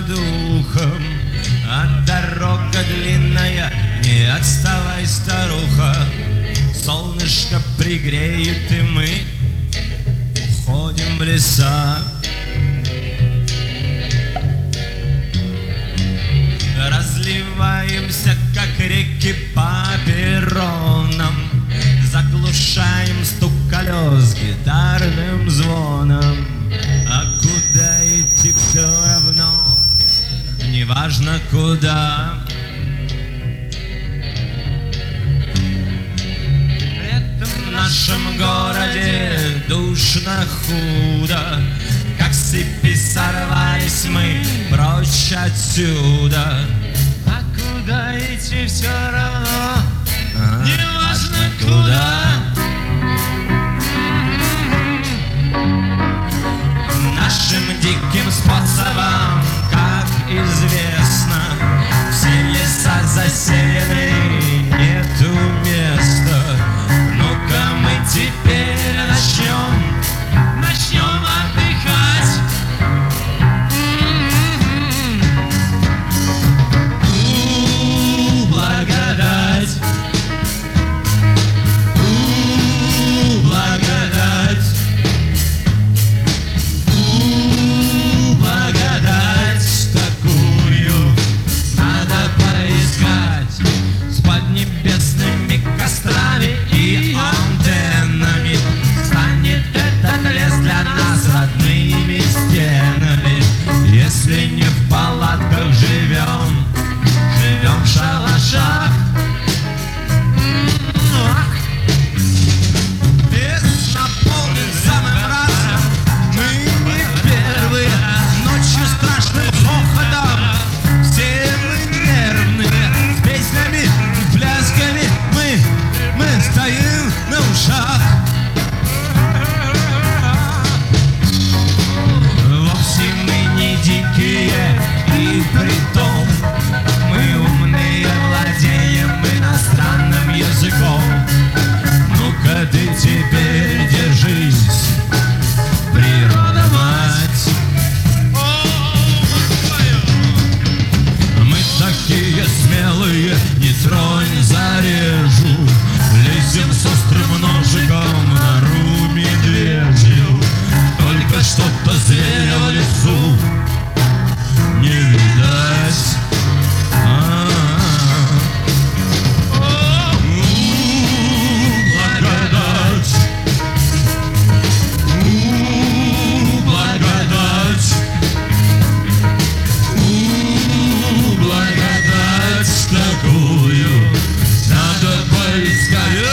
над ухом, а дорога длинная, не отставай, старуха. Солнышко пригреет, и мы уходим в леса. Разливаемся, как реки, по перронам, заглушаем стук колес гитарным звоном. А куда идти все равно, неважно куда. В нашем городе душно, худо, как с цепи сорвались мы прочь отсюда. А куда идти все равно, неважно куда. Нашим диким способом, как известно, все леса заселены, нету места. Ну-ка мы теперь начнем отдыхать. Благодать, благодать, благодать такую надо поискать с поднебесными кострами и антеннами. Станет этот лес для нас родными стенами. Если не в палатках живем в шалашах. Лес наполнен самым разом, мы не первые. Ночью страшным хохотом все мы нервные, с песнями и плясками мы стоим на ушах. Вовсе мы не дикие, и притом мы умные, владеем иностранным языком. Ну-ка ты теперь держись, природа мать. Мы такие смелые, не тронь, зарежу. Лезем с острым ножиком на нору медвежью. Только что-то зверя в лесу не видать. Благодать, благодать, благодать такую надо поискать.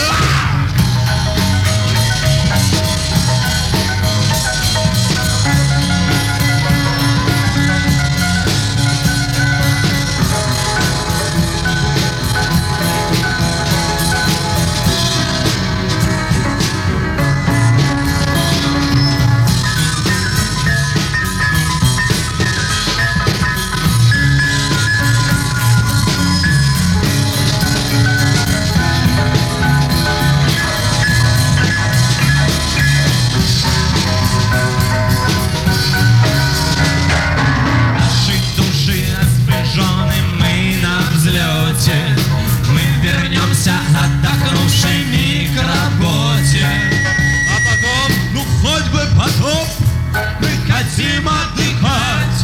Мы вернемся отдохнувшими к работе. А потом, ну хоть бы потом, мы хотим отдыхать.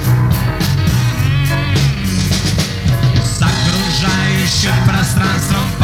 С окружающим пространством